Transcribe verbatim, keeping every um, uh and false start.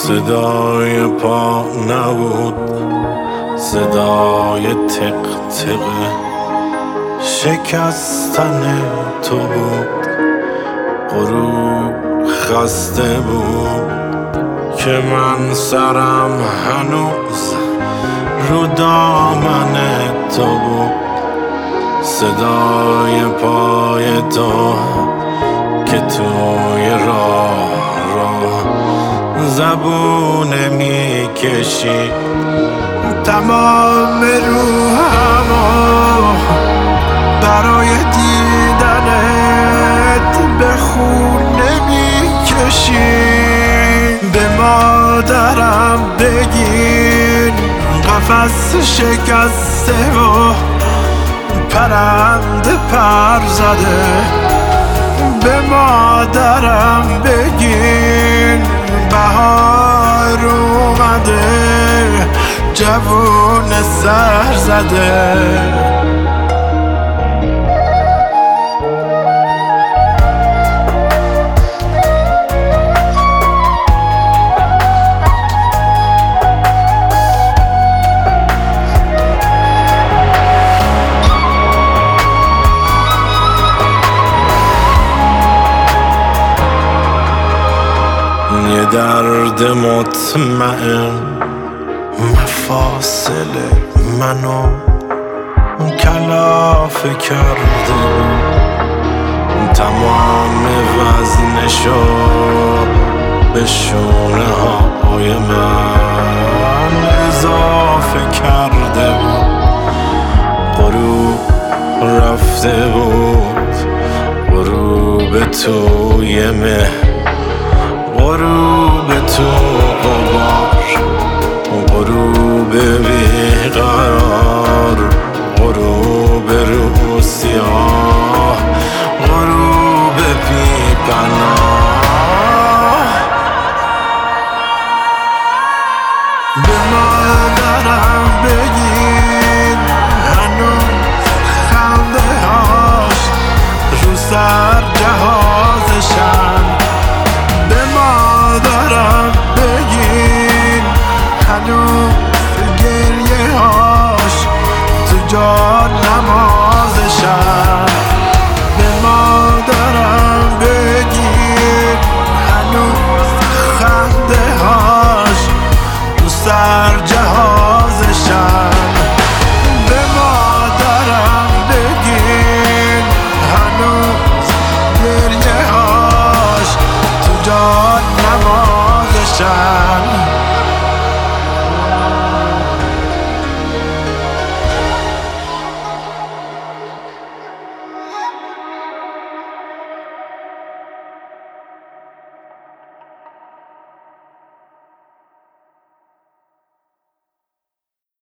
صدای پا نبود، صدای تق تق شکستن تو بود. غروب خسته بود که من سرم هنوز رو دامن تو بود. صدای پای تو که توی راه راه زبونه میکشی، تمام روحمو برای دیدنت به خونه میکشی. به مادرم بگین قفس شکسته و پرنده پر زده. به مادرم بگین بهار اومده، جوون سر زده. یه درد مطمئن مفاصل منو کلافه کرده بود، تمام وزنشو به شونه های من اضافه کرده بود. غروب رفته بود، غروب توی مه، غروب تو غبار، غروب بیقرار، غروب رو سیاه، غروب بی پناه. به مادرم بگین هنوز خنده هاش رو سر جهازشن. به مادرم بگین هنوز گریه هاش تو جانم